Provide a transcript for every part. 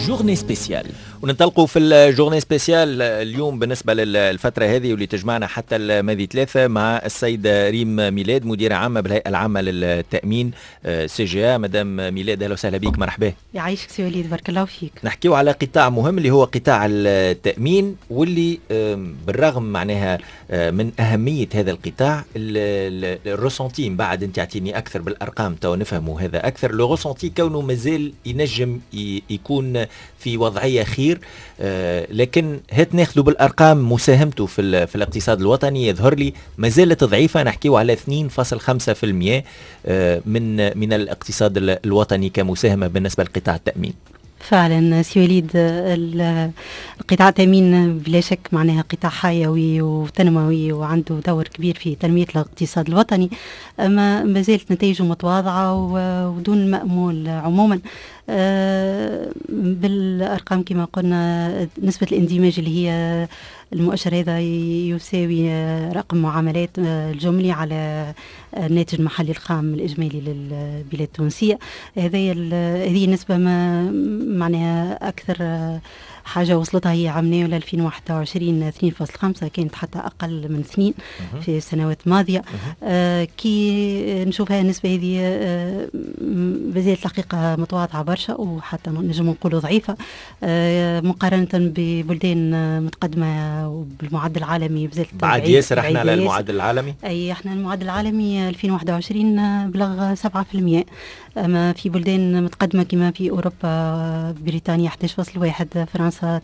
جورني سبيسيال. وننطلقوا في الجورني سبيسيال اليوم بالنسبة للفترة هذه واللي تجمعنا حتى الماضي ثلاثة مع السيدة ريم ميلاد مديرة عامة بالهيئة العامة للتأمين CGA. مدام ميلاد أهلا وسهلا بك، مرحبا. يعيشك سي وليد، بارك الله فيك. نحكيو على قطاع مهم اللي هو قطاع التأمين، واللي بالرغم معناها من أهمية هذا القطاع الرسنتي بعد أنت تعطيني أكثر بالأرقام تو نفهموا هذا أكثر. لو رسنتي كونه مازال ينجم يكون في وضعية خير، لكن هات ناخذوا بالأرقام مساهمته في الاقتصاد الوطني يظهر لي مازالت ضعيفة. نحكيو على 2.5% من الاقتصاد الوطني كمساهمة بالنسبة لقطاع التأمين. فعلا سي وليد، القطاع التأمين بلا شك معناها قطاع حيوي وتنموي وعنده دور كبير في تنمية الاقتصاد الوطني، أما ما زالت نتائجه متواضعة ودون مأمول عموما. بالأرقام كما قلنا نسبة الاندماج اللي هي المؤشر هذا يساوي رقم معاملات الجملي على الناتج المحلي الخام الإجمالي للبلاد التونسية. هذه النسبة ما معناها أكثر حاجة وصلتها هي عام 2021 2.5، كانت حتى أقل من 2 في السنوات الماضية. كي نشوفها النسبة هذه بزيادة الحقيقة متواضعة برشا، وحتى نجم نقولوا ضعيفة مقارنة ببلدان متقدمة وبالمعدل العالمي. بزيادة بعد ياسر احنا على المعدل العالمي، أي احنا المعدل العالمي 2021 بلغ 7%، أما في بلدان متقدمة كما في أوروبا بريطانيا 11.1، فرنسا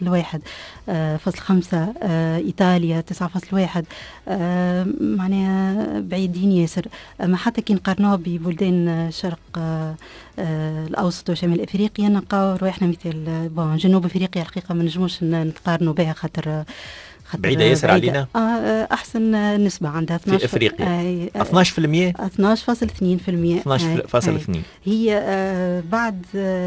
9.1.5، إيطاليا 9.1، معناها بعيدين ياسر. أما حتى كي نقارنوها ببلدان الشرق الأوسط وشمال أفريقيا نلقاو رواحنا مثل جنوب أفريقيا الحقيقة ما نجموش نقارنوا بها خاطر بعيدة ياسر علينا. أحسن نسبة عندها 12 في أفريقيا 12%، 12.2%. هي بعد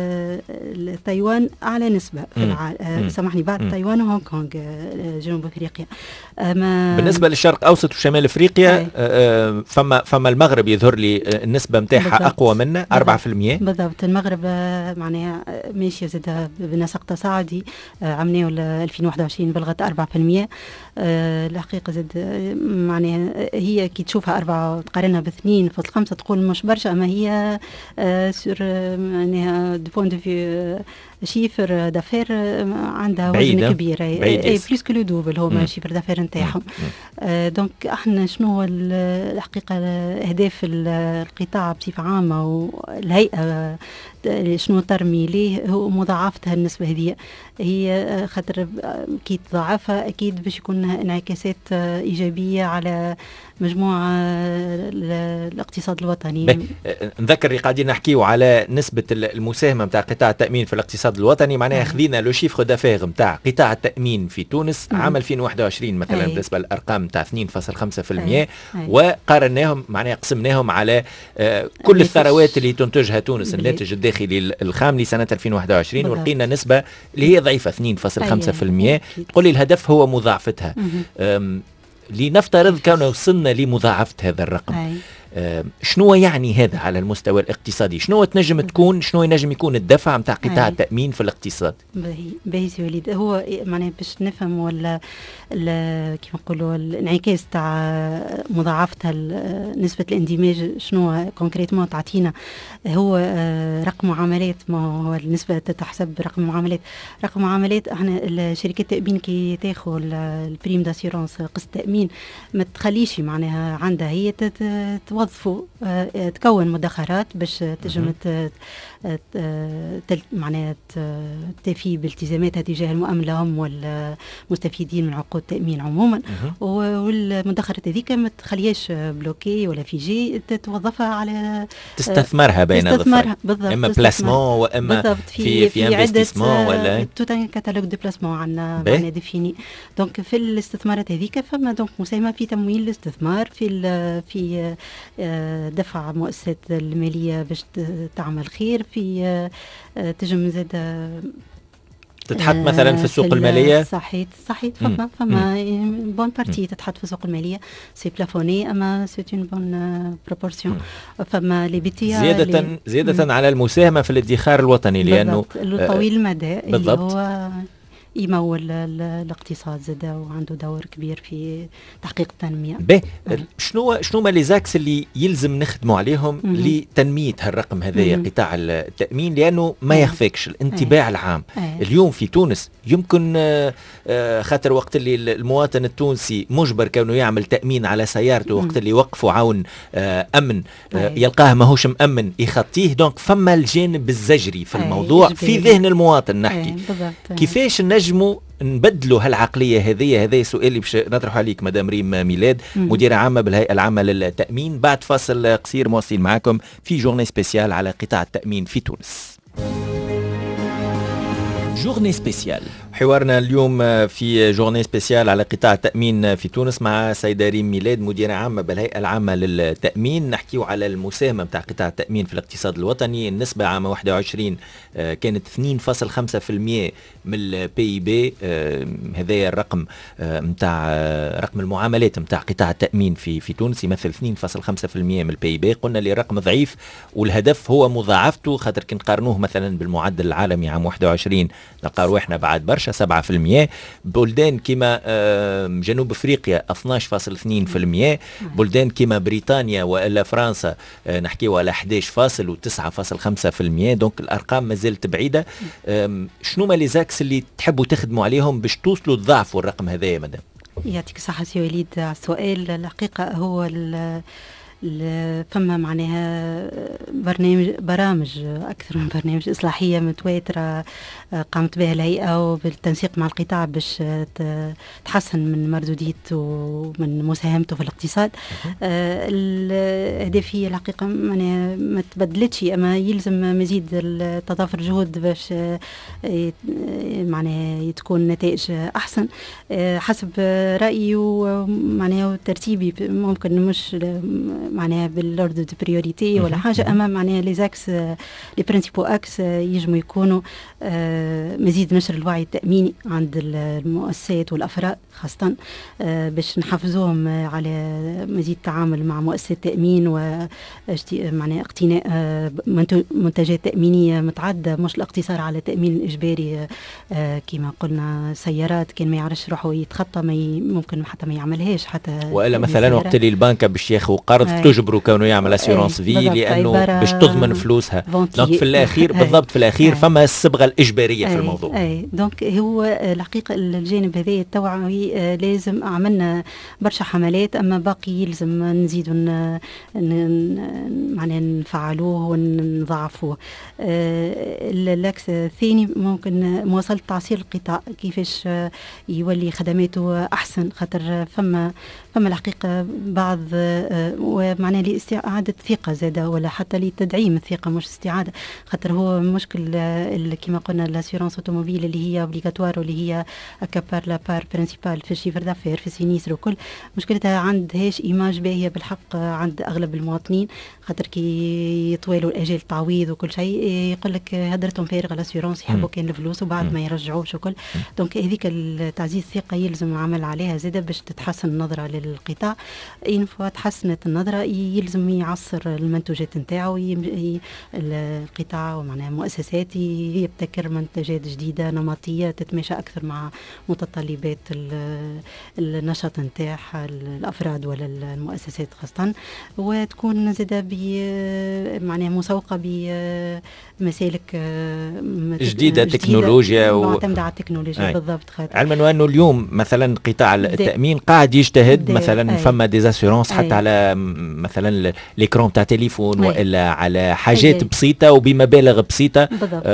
تايوان أعلى نسبة في العالم، سامحني، بعد تايوان وهونغ كونغ جنوب أفريقيا. بالنسبة للشرق أوسط وشمال أفريقيا فما المغرب يظهر لي النسبة متاعها أقوى منا 4%. بالضبط، المغرب معناها ماشية زادها بنسق تصاعدي. عملنا 2021 بلغت 4%. الحقيقة زاد معناها هي كي تشوفها 4 وتقارنها ب2.5 تقول مش برشا، أما هي سور معناها دو بوين دو في شيفر دافير عندها وزن كبير، بليس كو لو دوبل هما شيفر دافير نتاعهم. دونك احنا شنو هو الحقيقة أهداف القطاع بصفة عامة والهيئة شنو ترمي ليه هو مضاعفة هالنسبة هذه. هي خاطر كي تضاعفها أكيد باش يكون انعكاسات إيجابية على مجموعة الاقتصاد الوطني. نذكر اللي قاعدين نحكيو على نسبة المساهمة متاع قطاع التأمين في الاقتصاد الوطني، معناها خذينا لو شيفر دافير متاع قطاع التأمين في تونس عام 2021 مثلا بالنسبة للأرقام متاع 2.5%، وقارناهم معناها قسمناهم على كل الثروات اللي تنتجها تونس، الناتج الداخلي الخام لسنة 2021، ولقينا نسبة اللي هي ضعيفة 2.5%. تقولي الهدف هو مضاعفتها. لنفترض كنا وصلنا لمضاعفة هذا الرقم، شنو يعني هذا على المستوى الاقتصادي؟ شنو تنجم تكون، شنو ينجم يكون الدفع متاع قطاع التأمين في الاقتصاد؟ باهي سي وليد، هو معناه باش نفهم ولا كيف نقولوا الانعكاس تاع مضاعفة نسبة الاندماج شنو كونكريتمون تعطينا. هو رقم معاملات، ما هو النسبة تتحسب برقم معاملات. رقم معاملات احنا شركات التأمين كي تاخذ البريم داسيورونس قسط تأمين ما تخليش معناها عندها هي توظفوا تكون مدخرات باش تجم معناها تفي بالتزاماتها تجاه المؤمن لهم والمستفيدين من عقود التأمين عموما. والمدخرات هذيك ما تخليهاش بلوكي ولا فيجي، توظفها على تستثمرها بين الظفرين، بالضبط، اما بلاسمون واما في انفستيسمون ولا توت ان كاتالوج دو بلاسمون عندنا معناها ديفيني. دونك في الاستثمارات هذيك فما دونك مساهمه في تمويل الاستثمار، في دفع مؤسسات الماليه باش تعمل خير، في تجم زاد تتحط مثلا في السوق الماليه. صحيح فما بون بارتي تتحط في السوق الماليه سي بلافوني، اما سي اون بون بروبورسيون. فما لي بي زياده على المساهمه في الادخار الوطني، لانه طويل المدى اللي هو يمول الاقتصاد زاد وعنده دور كبير في تحقيق التنمية. شنو ما لي زاكس اللي يلزم نخدموا عليهم لتنمية هالرقم هذايا قطاع التأمين؟ لأنه ما يخفيكش الانطباع العام اليوم في تونس يمكن خاطر وقت اللي المواطن التونسي مجبر كونه يعمل تأمين على سيارته، وقت اللي يوقفوا عون أمن يلقاه ماهوش مأمن يخطيه. دونك فما الجانب الزجري في الموضوع في ذهن المواطن. نحكي كيفاش نجموا نبدلوا هالعقلية هذه؟ هذا السؤال اللي باش نطرحه عليك مدام ريم ميلاد، مديرة عامة بالهيئة العامة للتأمين. بعد فاصل قصير مواصلين معكم في جورني سبيسيال على قطاع التأمين في تونس. جورني سبيسيال، حوارنا اليوم في جورني سبيسيال على قطاع التأمين في تونس مع سيدة ريم ميلاد مديرة عامة بالهيئة العامة للتأمين. نحكيو على المساهمة بتاع قطاع التأمين في الاقتصاد الوطني. النسبة عام 21 كانت 2.5% من البي بي. هذا الرقم متاع رقم المعاملات متاع قطاع التأمين في تونس يمثل 2.5% من البي بي. قلنا لي رقم ضعيف، والهدف هو مضاعفته، خاطر كي نقارنوه مثلا بالمعدل العالمي عام 21 نلقاو احنا بعد برشا 7%. بلدان كما جنوب افريقيا 12.2%، بلدان كما بريطانيا والا فرنسا نحكيو على 11 و9.5%. دونك الارقام ما زالت بعيده. شنو ما لي زاكس اللي تحبوا تخدموا عليهم باش توصلوا تضاعفوا الرقم هذا يا مدام؟ يعطيك الصحه سي وليد على السؤال. الحقيقه هو فما معناها برامج أكثر من برنامج إصلاحية متواترة قامت بها الهيئة وبالتنسيق مع القطاع باش تحسن من مردوديته ومن مساهمته في الاقتصاد. الهدف هي الحقيقة ما تبدلتش، أما يلزم مزيد تضافر جهود باش معناها تكون نتائج أحسن حسب رأيي ومعناها وترتيبي. ممكن مش معناها بالوردو دو بريوريتي ولا حاجه، اما معناها لي زاكس لي برينسيبو اكس يجموا يكونوا مزيد نشر الوعي التاميني عند المؤسسات والافراد خاصه، باش نحفزوهم على مزيد تعامل مع مؤسسات تامين معناها اقتناء منتجات تامينيه متعدده، مش الاقتصار على التامين الاجباري كما قلنا سيارات كان ما يعرفش روحه يتخطى ممكن حتى ما يعملهاش حتى. والا مثلا وقت اللي البنك باش ياخذ قرض تجبروا كونه يعمل اسيورونس في لانه باش تضمن فلوسها. دونك في الاخير بالضبط في الاخير فما الصبغه الاجباريه في الموضوع. دونك هو الحقيقه الجانب هذا التوعوي لازم عملنا برشا حملات، اما باقي يلزم نزيدوا معناها نفعلوه ونضاعفوه. العكس الثاني ممكن مواصله تعصير القطاع كيفاش يولي خدماته احسن، خاطر فما الحقيقه بعض ومعناه لاستعادة ثقة زادة ولا حتى لتدعيم الثقة مش استعادة، خاطر هو مشكل كما قلنا لاسيورانس اوتوموبيل اللي هي اوبليغاتوار واللي هي اكابار لا بار برينسيبال في الشيفر دافير في السينيستر وكل مشكلتها عندهاش ايماج باهية بالحق عند اغلب المواطنين، خاطر كي يطولوا الاجال التعويض وكل شيء يقول لك هدرتهم فارغ الاسيورانس يحبوا كان الفلوس وبعد ما يرجعوش وكل. دونك هذيك تعزيز الثقة يلزم عمل عليها زادة باش تتحسن النظرة للقطاع. إن تحسنت النظرة يلزم يعصر المنتوجات نتاعو القطاع ومعناها مؤسسات يبتكر منتجات جديدة نمطية تتماشى أكثر مع متطلبات النشاط نتاع الأفراد ولا المؤسسات خاصة، وتكون زادة معناها مسوقة بمسالك جديدة تكنولوجيا معتمدة على التكنولوجيا. بالضبط. علما أنه اليوم مثلا قطاع التأمين قاعد يجتهد مثلا فما ديزاسيورونس حتى على مثلا ليكرون تاع تليفون والا على حاجات بسيطه وبمبالغ بسيطه.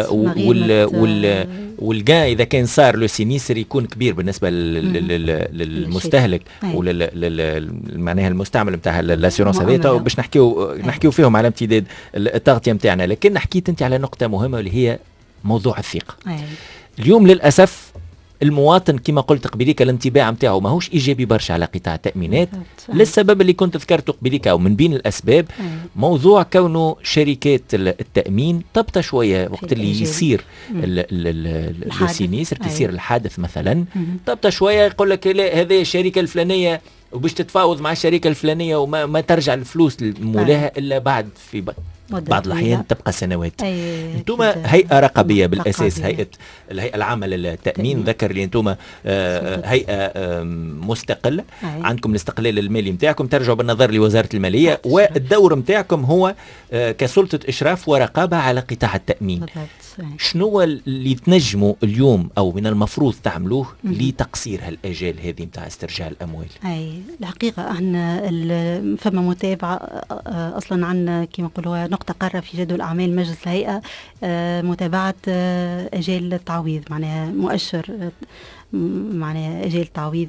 والجا اذا كان صار لو سينيسر يكون كبير بالنسبه للمستهلك معناها المستعمل نتاع الاسيورونس هذا، باش نحكيو فيهم على امتداد التغطيه نتاعنا. لكن حكيت انت على نقطه مهمه اللي هي موضوع الثقه. اليوم للاسف المواطن كما قلت قبليك الانطباع نتاعو ماهوش ايجابي برشا على قطاع التامينات للسبب اللي كنت ذكرته قبليك، او من بين الاسباب موضوع كونه شركات التامين تبطى شويه وقت اللي يصير السينيستر يصير الحادث مثلا، تبطى شويه يقول لك لا هذه الشركه الفلانيه وباش تتفاوض مع الشركه الفلانيه وما ترجع الفلوس لمولاها الا بعد في بعض الأحيان تبقى سنوات. أنتم هيئة رقابية بالأساس، الهيئة العامة للتأمين، ذكر لي أنتم هيئة مستقلة، عندكم الاستقلال المالي متاعكم، ترجعوا بالنظر لوزارة المالية، والدور متاعكم هو كسلطة إشراف ورقابة على قطاع التأمين. شنو اللي تنجموا اليوم أو من المفروض تعملوه لتقصير هالأجال هذه متاع استرجاع الأموال؟ الحقيقة احنا فما متابعة أصلا عنا كما نقولوا نقطة قارة في جدول أعمال مجلس الهيئة، متابعة أجال التعويض، معناها مؤشر معناها أجال التعويض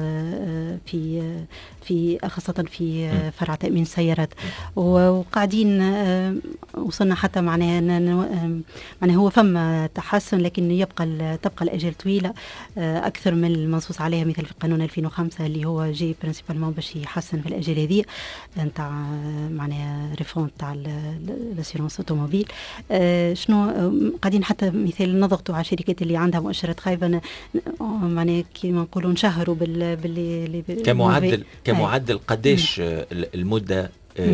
في خاصة في فرع تأمين السيارات، وقاعدين وصلنا حتى معناها هو فما تحسن، لكن تبقى الأجال طويلة أكثر من المنصوص عليها، مثل في قانون 2005 اللي هو جاي برينسيبالمون باش يحسن في الأجال هذه نتاع معناها ريفون تاع الاسيرونس اوتوموبيل. شنو قاعدين حتى مثال نضغطوا على الشركات اللي عندها مؤشرات خايبة، معناها كيما نقولوا نشهروا كمعدل قديش المدة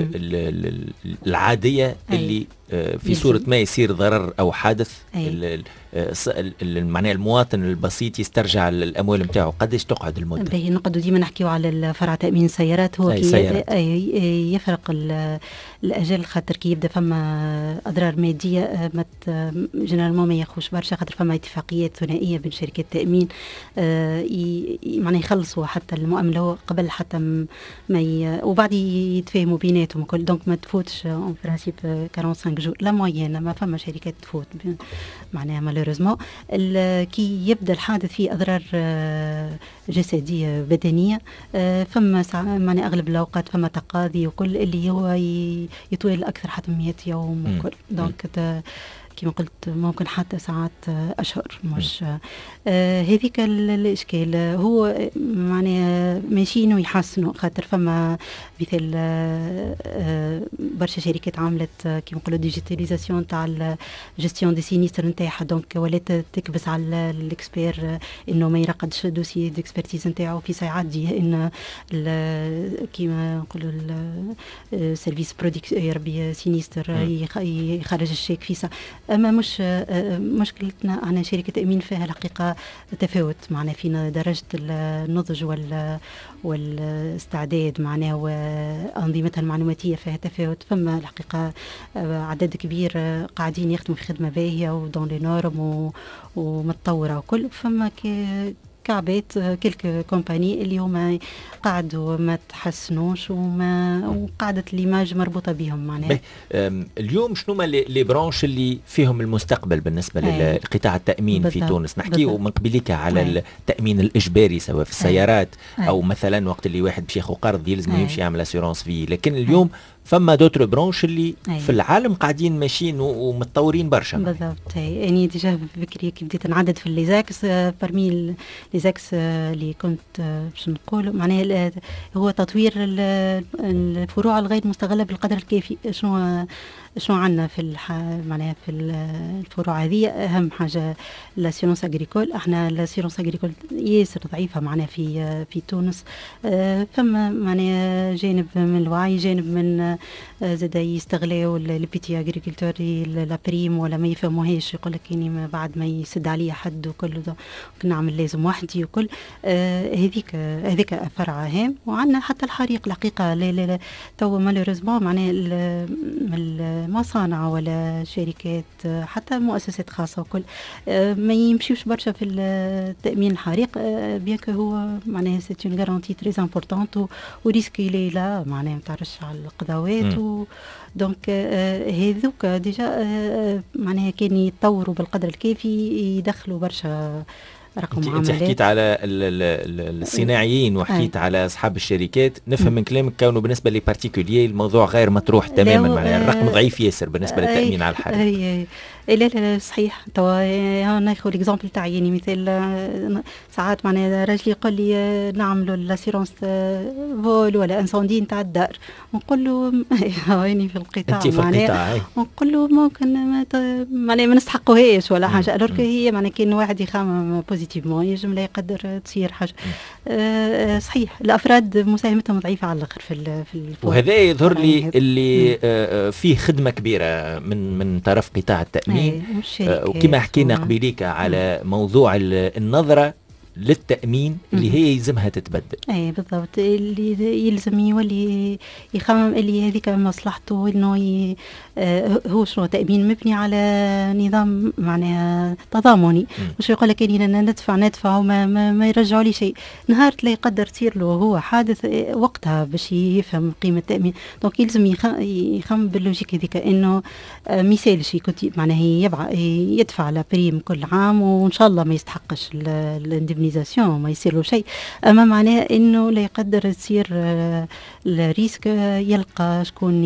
العادية اللي في صورة ما يصير ضرر أو حادث معناها المواطن البسيط يسترجع الأموال متاعه، قديش تقعد المدة؟ نقعدوا ديما نحكيو على فرع تأمين السيارات، هو يفرق الأجل، خاطر كي يبدأ فما أضرار مادية جنرالمون ما يخوش برشا، خاطر فما اتفاقيات ثنائية بين شركات التأمين معناها يخلصوا حتى المؤاملة قبل حتى وبعد يتفاهموا بيناتهم كل، دونك ما تفوتش اون برانسيب 45 جور لا موين، ما فما شركات تفوت معناها مالوريزمون. كي يبدا الحادث فيه اضرار جسديه بدنيه، فما معناها اغلب الاوقات فما تقاضي وكل اللي هو يطول اكثر حتى 100 يوم وكل، دونك كما قلت ممكن حتى ساعات أشهر، مش هذيك الإشكال. هو معناها ماشيين ويحسنوا، خاطر فما مثل برشا شركات عملت كما نقولوا ديجيتاليزاسيون تاع الجستيون دي سينيستر نتاعها، دونك ولات تكبس على الاكسبير انه ما يرقدش دوسي ديكسبرتيز نتاعو في ساعات دي، ان كما نقولوا السيرفيس يربي سينيستر يخرج الشيك في ساعة. اما مش مشكلتنا انا شركه تامين فيها الحقيقه تفاوت معناها في درجه النضج والاستعداد معناها وانظمتها المعلوماتيه فيها تفاوت. فما الحقيقه عدد كبير قاعدين يخدموا في خدمه باهيه ودون لي نورم ومتطوره وكل. فما كعبات كلك كومباني اللي هما قاعدوا ما تحسنوش وقاعدت ليماج مربوطه بهم معناها. اليوم شنو ما لي برانش اللي فيهم المستقبل بالنسبه لقطاع التامين في تونس؟ نحكيو من قبليك على التامين الاجباري سواء في السيارات او مثلا وقت اللي واحد باش ياخذ قرض يلزم يمشي يعمل اسيورونس فيه، لكن اليوم فما دوتر برانش اللي في العالم قاعدين ماشيين ومتطورين برشا. بالضبط. يعني ديجا بكري كي بديت نعدد في الليزاكس، برمي الليزاكس اللي كنت باش نقول معناها هو تطوير الفروع الغير مستغله بالقدر الكافي. شنو عندنا في معناها في الفروع هذه؟ اهم حاجه لاسيرونس اغريكول. احنا لاسيرونس اغريكول ياسر ضعيفه معناها في تونس. فما معناها جانب من الوعي، جانب من زاد يستغلوا البيتي اغريكولتوري لا بريم ولا ما يفهموهاش، يقول لك اني بعد ما يسد عليا حد وكل نعمل لازم وحدي وكل. هذيك فرع هام. وعندنا حتى الحريق الحقيقه لا تو مالوريزمون معناها المصانع ولا شركات حتى مؤسسات خاصه وكل ما يمشيوش برشا في التامين الحريق، بيان كو هو معناها سي اون غارانتي تري امبورطونت وريسك لي لا معناها ما تعرفش على القضاوات دونك هذوك ديجا معناها كان يتطوروا بالقدر الكافي، يدخلوا برشا رقم عملات. انت حكيت على الصناعيين وحكيت على اصحاب الشركات، نفهم من كلامك كونه بالنسبه لي بارتيكولير الموضوع غير مطروح تماما، معناها الرقم ضعيف ياسر بالنسبه للتامين على الحريق. لا لا صحيح. توا ناخذ الاكزامبل تاعي، يعني مثال ساعات معناها راجلي يقول لي نعملوا لاسيرونس فول ولا انسوندي نتاع الدار، نقول له هاني في القطاع انت في القطاع، نقول له ممكن معناها ما نستحقوهاش ولا حاجه. الوغ هي معناها كاين واحد يخمم بوزيتيفمون ينجم لا يقدر تصير حاجه. صحيح الافراد مساهمتهم ضعيفه على الاخر في وهذا يظهر لي اللي فيه خدمه كبيره من طرف قطاع التامين. وكما حكينا قبيليك على موضوع النظره للتأمين اللي هي يلزمها تتبدل. اي بالضبط، اللي يلزم يولي يخمم اللي هذيك مصلحته، انه هو شنو تأمين مبني على نظام معناها تضامني، مش يقول لك اني ندفع وما يرجعوا لي شيء. نهار لا يقدر تصير له هو حادث وقتها باش يفهم قيمة التأمين. دونك يلزم يخمم باللوجيك هذيك، انه مثال شيء كنت معناها يدفع لا بريم كل عام وان شاء الله ما يستحقش ما يصير له شيء، اما معناه انه لا يقدر تصير الريسك، يلقى شكون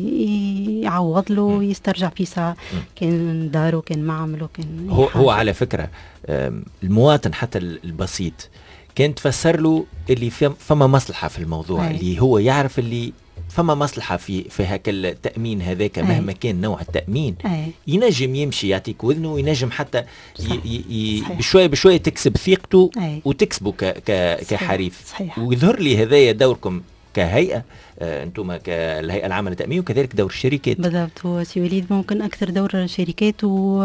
يعوض له يسترجع في ساعه، كان داره كان معمله كان هو على فكره المواطن حتى البسيط كان تفسر له اللي فما مصلحه في الموضوع، اللي هو يعرف اللي فما مصلحة في هاك التأمين هذاك مهما كان نوع التأمين. ينجم يمشي يعطيك وذنه، وينجم حتى بشوية بشوية تكسب ثقته وتكسبه كحريف. ويظهر لي هذايا دوركم كهيئة، انتم كالهيئة العامة للتأمين، وكذلك دور الشركات. بالضبط، هو سي وليد ممكن أكثر دور الشركات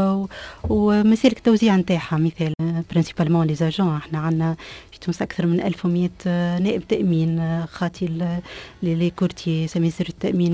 ومسالك التوزيع نتاعها. مثال برينسيبالمون لي زاجون، احنا عندنا في تونس أكثر من 1100 نائب تأمين، خاطي لي كورتي سميسر التأمين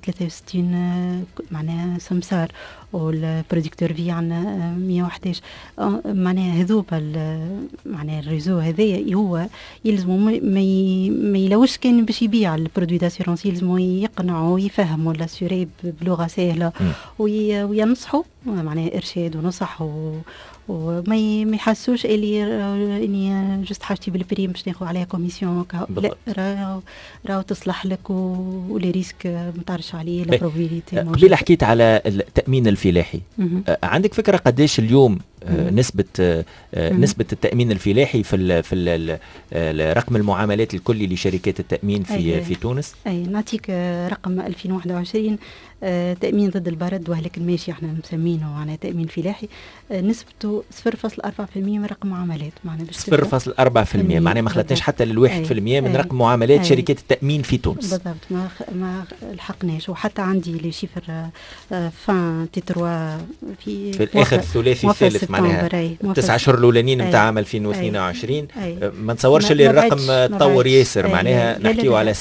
63 معناها سمسار، والبرودكتور في عندنا 111. معناها هذوبا معناها الريزو هذايا هو يلزموا ما يلوش كان باش يبيع البرودوي داسيرونس، يلزموا يقنعوا ويفهموا لاسيوري بلغه سهله وينصحوا معناها ارشاد ونصح وما يحسوش اني جست حاجتي بالبريم باش ناخذ عليها كوميسيون. لا راهو تصلح لك ولي ريسك ما تعرفش عليه لا بروبابيليتي. قبل حكيت على التأمين الفلاحي، عندك فكرة قديش اليوم نسبة التأمين الفلاحي في رقم المعاملات الكلي لشركات التأمين في تونس؟ أي نعطيك رقم 2021 تأمين ضد البرد وهلك الماشي احنا مسمينه معناها تأمين فلاحي، نسبته 0.4% من رقم معاملات. معناها 0.4% معناها ما خلتناش حتى لل1% من رقم معاملات شركات التأمين في تونس. بالضبط، ما لحقناش. وحتى عندي لي شيفر فان تيتروا في الآخر الثلاثي الثالث معناها 9 أشهر الأولانيين نتاع عام 2022. ما نتصورش اللي الرقم تطور ياسر، معناها نحكيو على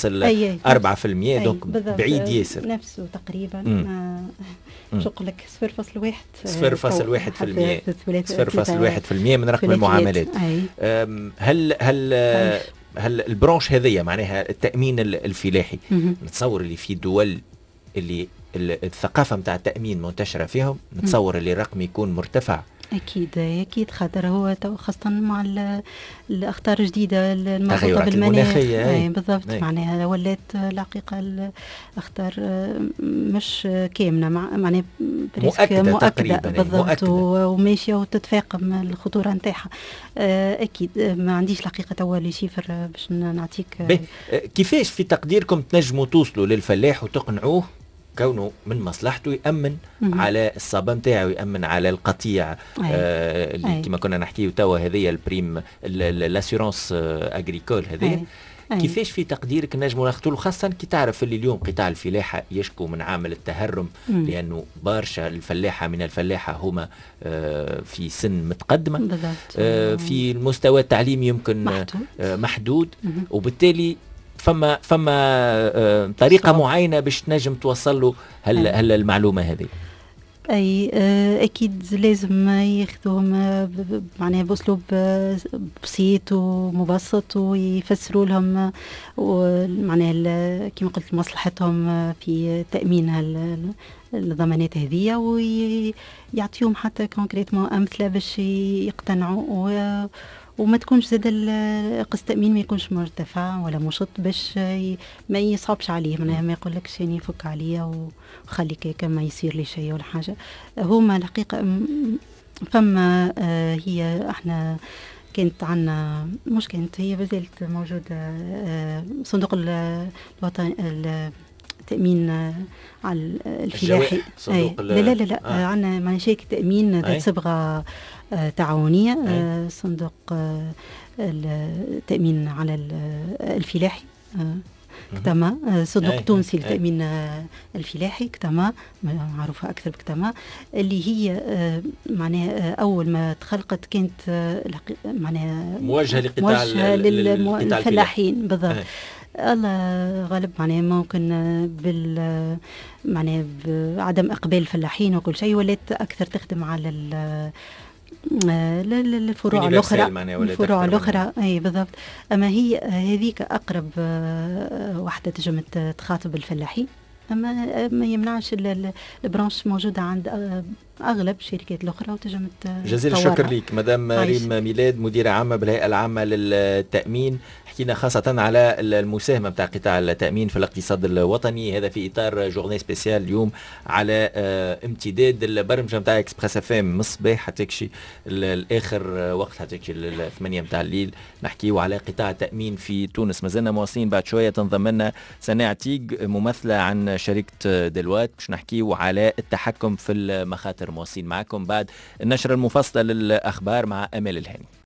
0.4%، دونك بعيد ياسر نفسه تقريبا. شو نقول لك 0.1% من رقم المعاملات. هل البرونش هذية معناها التأمين الفلاحي نتصور اللي في دول اللي الثقافة متاع التأمين منتشرة فيهم، نتصور اللي الرقم يكون مرتفع؟ أكيد خاطر هو خاصة مع الأخطار الجديدة المربوطة بالمناخ. بالضبط، معناها ولات الحقيقة الأخطار مش كامنة، معناها مؤكدة بالضبط، وماشية وتتفاقم الخطورة نتاعها. أكيد ما عنديش الحقيقة توا لي شيفر باش نعطيك. كيفاش في تقديركم تنجموا توصلوا للفلاح وتقنعوه كونه من مصلحته يأمن على الصابة نتاعو، يأمن على القطيع اللي كما كنا نحكيه توا هذه البريم لاسيورونس اغريكول هذه؟ كيفاش في تقديرك نجموا ناخذوا له، خاصة كي تعرف اللي اليوم قطاع الفلاحة يشكو من عامل التهرم، لأنه برشا الفلاحة من الفلاحة هما في سن متقدمة، في المستوى التعليمي يمكن محدود وبالتالي فما طريقة معينة باش تنجم توصل له هل المعلومة هذه؟ أي أكيد لازم ياخذوهم معناها بأسلوب بسيط ومبسط، ويفسروا لهم معناها كما قلت مصلحتهم في تأمين الضمانات هذه، ويعطيهم حتى كونكريتمون أمثلة باش يقتنعوا وما تكونش زاد قسط التأمين ما يكونش مرتفع ولا مشط باش ما يصعبش عليه، معناها ما يقولكش يعني فك عليا وخليك كما يصير لي شيء ولا حاجة. هما الحقيقة فما هي احنا كانت عنا، مش كانت، هي بزلت موجودة صندوق الوطني التأمين على الفلاحي. لا عندنا معناها شركة تأمين ذات صبغة تعاونية، صندوق التأمين على الفلاحي كتما، صندوق تونسي للتأمين الفلاحي كتما، معروفة أكثر بكتما، اللي هي معناها أول ما تخلقت كانت معناها موجهة لقطاع الفلاحين بالضبط. الله غالب معناها ممكن معناها بعدم إقبال الفلاحين وكل شيء، ولات أكثر تخدم على الفروع الأخرى، الفروع الأخرى أي بالضبط. أما هي هذيك أقرب واحدة تجم تخاطب الفلاحين، أما ما يمنعش البرانش موجودة عند أغلب الشركات الأخرى وتجم. جزيل الشكر لك مدام ريم ميلاد، مديرة عامة بالهيئة العامة للتأمين. حكينا خاصة على المساهمة بتاع قطاع التأمين في الاقتصاد الوطني، هذا في إطار جورني سبيسيال اليوم على امتداد البرمجة بتاع اكسبريس اف ام من الصباح حتى كشي الآخر وقت، حتى كشي 8 متاع الليل، نحكيو على قطاع التأمين في تونس. مازلنا مواصلين، بعد شوية تنضم لنا سناء تيج ممثلة عن شركة ديلوات باش نحكيو على التحكم في المخاطر. مواصلين معكم بعد النشرة المفصلة للأخبار مع أمال الهاني.